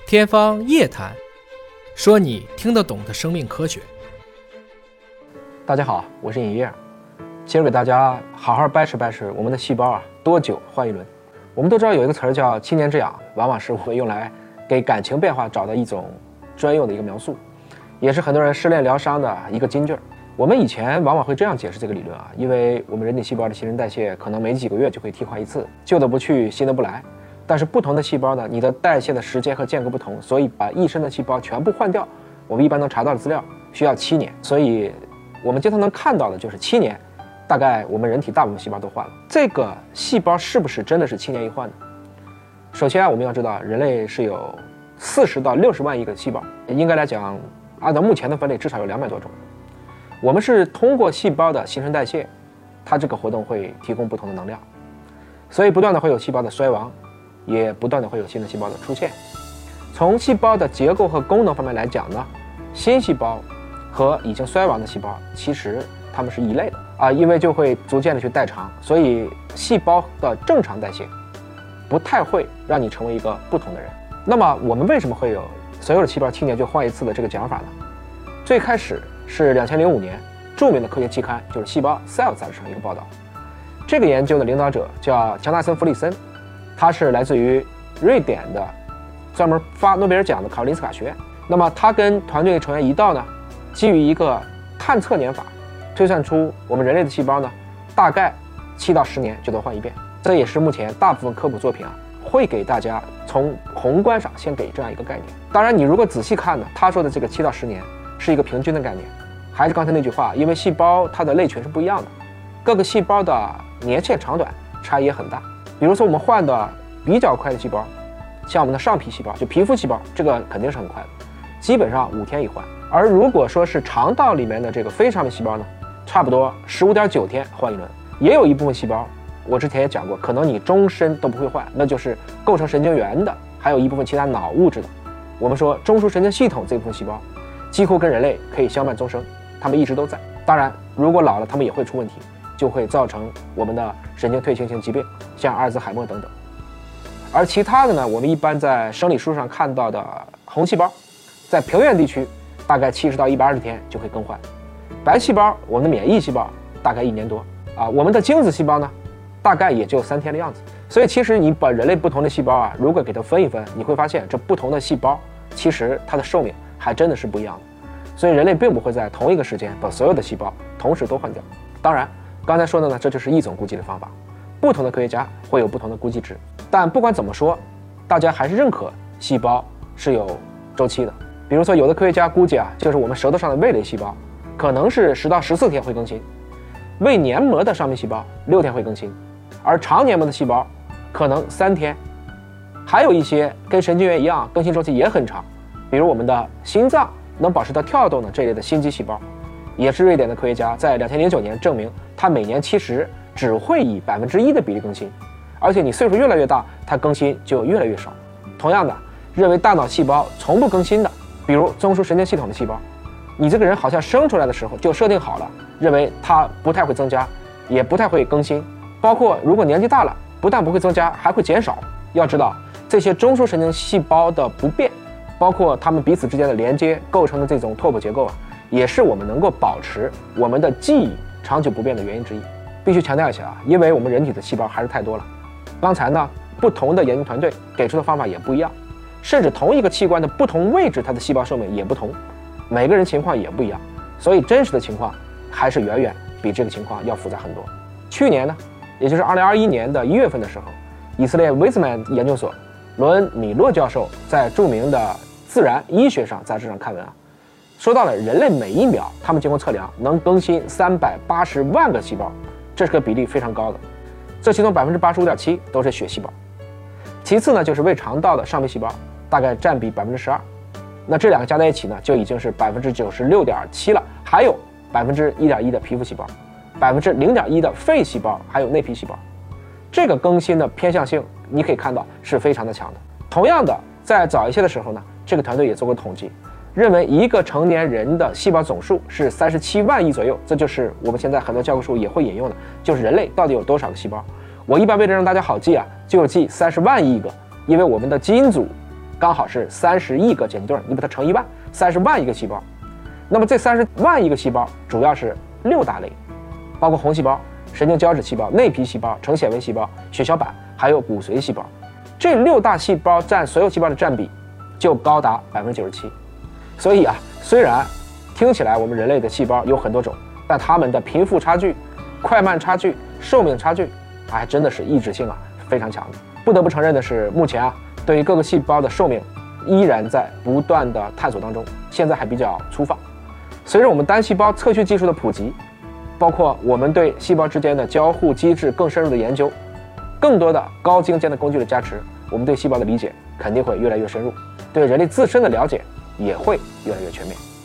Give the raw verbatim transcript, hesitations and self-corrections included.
天方夜谭，说你听得懂的生命科学。 大家好，我是尹烨，今儿给大家好好掰扯掰扯我们的细胞啊，多久换一轮？我们都知道有一个词儿叫七年之痒，往往是我们用来给感情变化找到一种专用的一个描述，也是很多人失恋疗伤的一个金句儿。我们以前往往会这样解释这个理论啊，因为我们人体细胞的新陈代谢可能没几个月就会替换一次，旧的不去，新的不来。但是不同的细胞呢，你的代谢的时间和间隔不同，所以把一身的细胞全部换掉，我们一般能查到的资料需要七年。所以我们经常能看到的就是七年，大概我们人体大部分细胞都换了。这个细胞是不是真的是七年一换呢？首先啊，我们要知道人类是有四十到六十万亿个细胞，应该来讲，按照目前的分类，至少有两百多种。我们是通过细胞的新陈代谢，它这个活动会提供不同的能量，所以不断的会有细胞的衰亡，也不断的会有新的细胞的出现。从细胞的结构和功能方面来讲呢，新细胞和已经衰亡的细胞其实它们是一类的啊，因为就会逐渐的去代偿，所以细胞的正常代谢不太会让你成为一个不同的人。那么我们为什么会有所有的细胞七年就换一次的这个讲法呢？最开始是两千零五年著名的科学期刊就是《细胞》Cell 杂志上一个报道，这个研究的领导者叫强纳森·弗里森，他是来自于瑞典的专门发诺贝尔奖的卡罗林斯卡学院。那么他跟团队成员一道呢，基于一个探测年法推算出我们人类的细胞呢，大概七到十年就得换一遍。这也是目前大部分科普作品啊会给大家从宏观上先给这样一个概念。当然你如果仔细看呢，他说的这个七到十年是一个平均的概念，还是刚才那句话，因为细胞它的类群是不一样的，各个细胞的年限长短差异也很大。比如说我们换的比较快的细胞，像我们的上皮细胞，就皮肤细胞，这个肯定是很快的，基本上五天一换。而如果说是肠道里面的这个非上皮细胞呢，差不多十五点九天换一轮。也有一部分细胞，我之前也讲过，可能你终身都不会换，那就是构成神经元的，还有一部分其他脑物质的。我们说中枢神经系统这部分细胞几乎跟人类可以相伴终生，它们一直都在。当然如果老了它们也会出问题，就会造成我们的神经退行性疾病，像阿尔兹海默等等。而其他的呢，我们一般在生理书上看到的红细胞，在平原地区大概七十到一百二十天就会更换。白细胞，我们的免疫细胞大概一年多啊，我们的精子细胞呢，大概也就三天的样子。所以其实你把人类不同的细胞啊，如果给它分一分，你会发现这不同的细胞其实它的寿命还真的是不一样的。所以人类并不会在同一个时间把所有的细胞同时都换掉。当然刚才说的呢，这就是一种估计的方法，不同的科学家会有不同的估计值。但不管怎么说，大家还是认可细胞是有周期的。比如说有的科学家估计啊，就是我们舌头上的味蕾细胞可能是十到十四天会更新，胃黏膜的上面细胞六天会更新，而肠黏膜的细胞可能三天。还有一些跟神经元一样更新周期也很长，比如我们的心脏能保持到跳动的这类的心肌细胞，也是瑞典的科学家在两千零九年证明它每年其实只会以百分之一的比例更新，而且你岁数越来越大，它更新就越来越少。同样的，认为大脑细胞从不更新的，比如中枢神经系统的细胞，你这个人好像生出来的时候就设定好了，认为它不太会增加，也不太会更新。包括如果年纪大了，不但不会增加，还会减少。要知道这些中枢神经细胞的不变，包括它们彼此之间的连接构成的这种拓扑结构啊，也是我们能够保持我们的记忆长久不变的原因之一。必须强调一下啊，因为我们人体的细胞还是太多了。刚才呢，不同的研究团队给出的方法也不一样，甚至同一个器官的不同位置，它的细胞寿命也不同，每个人情况也不一样，所以真实的情况还是远远比这个情况要复杂很多。去年呢，也就是二零二一年的一月份的时候，以色列威兹曼研究所罗恩·米洛教授在著名的《自然医学》上杂志上刊文啊，说到了人类每一秒他们经过测量能更新三百八十万个细胞，这是个比例非常高的。这其中 百分之八十五点七 都是血细胞，其次呢就是胃肠道的上皮细胞，大概占比 百分之十二。 那这两个加在一起呢，就已经是 百分之九十六点七 了。还有 百分之一点一 的皮肤细胞， 百分之零点一 的肺细胞，还有内皮细胞。这个更新的偏向性你可以看到是非常的强的。同样的，在早一些的时候呢，这个团队也做过统计，认为一个成年人的细胞总数是三十七万亿左右，这就是我们现在很多教科书也会引用的，就是人类到底有多少个细胞。我一般为了让大家好记啊，就记三十万亿个，因为我们的基因组刚好是三十亿个碱基对，你把它乘一万，三十万亿个细胞。那么这三十万亿个细胞主要是六大类，包括红细胞、神经胶质细胞、内皮细胞、成纤维细胞、血小板，还有骨髓细胞。这六大细胞占所有细胞的占比就高达百分之九十七。所以啊，虽然听起来我们人类的细胞有很多种，但它们的贫富差距、快慢差距、寿命差距，还真的是异质性啊非常强的。不得不承认的是，目前啊，对于各个细胞的寿命依然在不断的探索当中，现在还比较粗放。随着我们单细胞测序技术的普及，包括我们对细胞之间的交互机制更深入的研究，更多的高精尖的工具的加持，我们对细胞的理解肯定会越来越深入，对人类自身的了解也会越来越全面。